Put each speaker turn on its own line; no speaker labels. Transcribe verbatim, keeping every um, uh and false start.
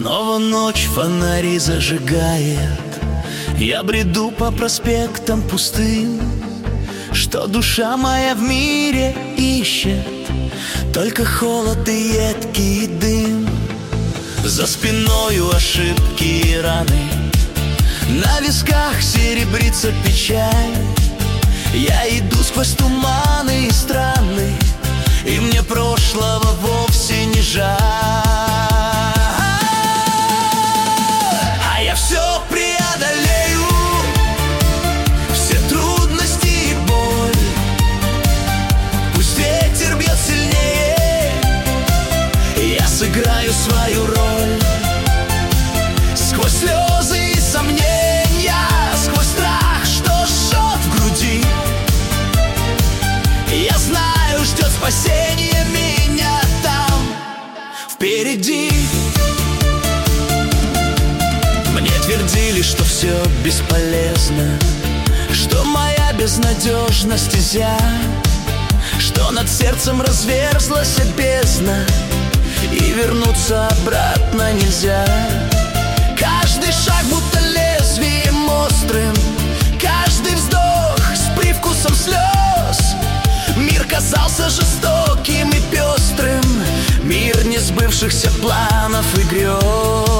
Снова ночь фонари зажигает. Я бреду по проспектам пустым, что душа моя в мире ищет, только холод и едкий дым. За спиною ошибки и раны, на висках серебрится печаль. Я иду сквозь туманы и страны, и мне прошлого вовсе не жаль. А я все преодолею, все трудности и боль. Пусть ветер бьет сильнее, я сыграю свою роль. Сквозь слезы и сомнения, сквозь страх, что жжет в груди, я знаю, ждет спасение меня там впереди. Мне твердили, что все бесполезно, что моя безнадежна стезя, что над сердцем разверзлась бездна, и вернуться обратно нельзя. Каждый шаг будто лезвием острым, каждый вздох с привкусом слез. Мир казался жестоким и пестрым, мир несбывшихся планов и грез.